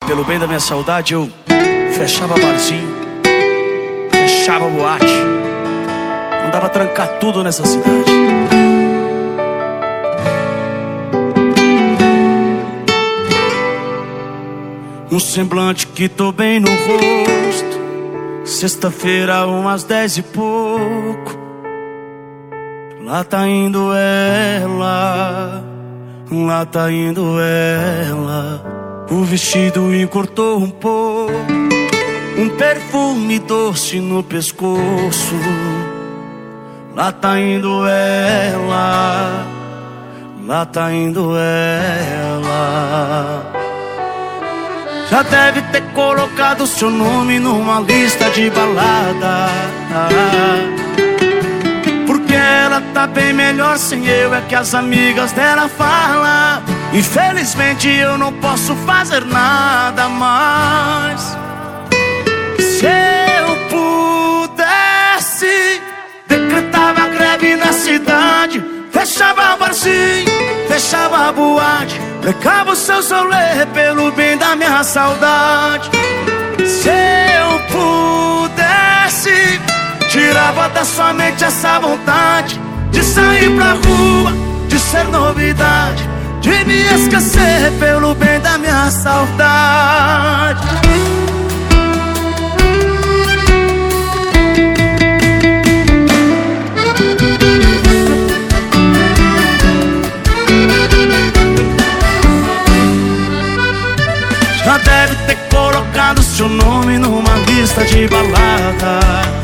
pelo bem da minha saudade, eu fechava barzinho, fechava boate, mandava trancar tudo nessa cidade. Um semblante que tô bem no rosto, sexta-feira umas 10 e pouco. Lá tá indo ela, lá tá indo ela. O vestido encurtou um pouco, um perfume doce no pescoço. Lá tá indo ela, lá tá indo ela. Já deve ter colocado seu nome numa lista de balada, porque ela tá bem melhor sem eu, é que as amigas dela falam. Infelizmente eu não posso fazer nada mais. Se eu pudesse, decretava greve na cidade, fechava barzinho, fechava boate, precava o seu rolê pelo bem da minha saudade. Se eu pudesse, tirava da sua mente essa vontade de sair pra rua, de ser novidade, de me esquecer pelo bem da minha saudade. Já deve ter colocado seu nome numa lista de balada,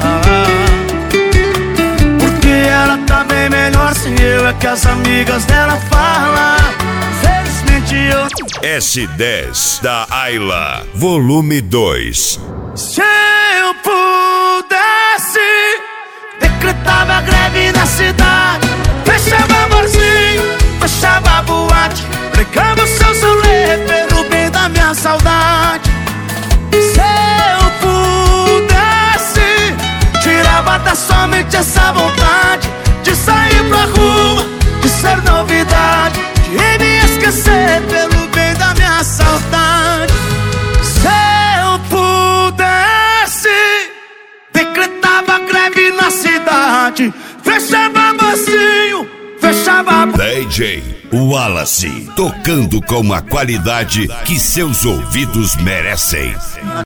porque ela tá bem melhor sem eu, é que as amigas dela falam. Felizmente eu... S10 da Ayla, volume 2. Se eu pudesse, decretava greve na cidade, fechava barzinho, fechava boate, pregava o seu rolê pelo bem da minha saudade. Se eu pudesse, tirava da sua mente essa vontade de sair pra rua, de ser novidade, de me esquecer pelo bem da minha saudade. Se eu pudesse, decretava greve na cidade, fechava barzinho, fechava... DJ Wallace, tocando com a qualidade que seus ouvidos merecem.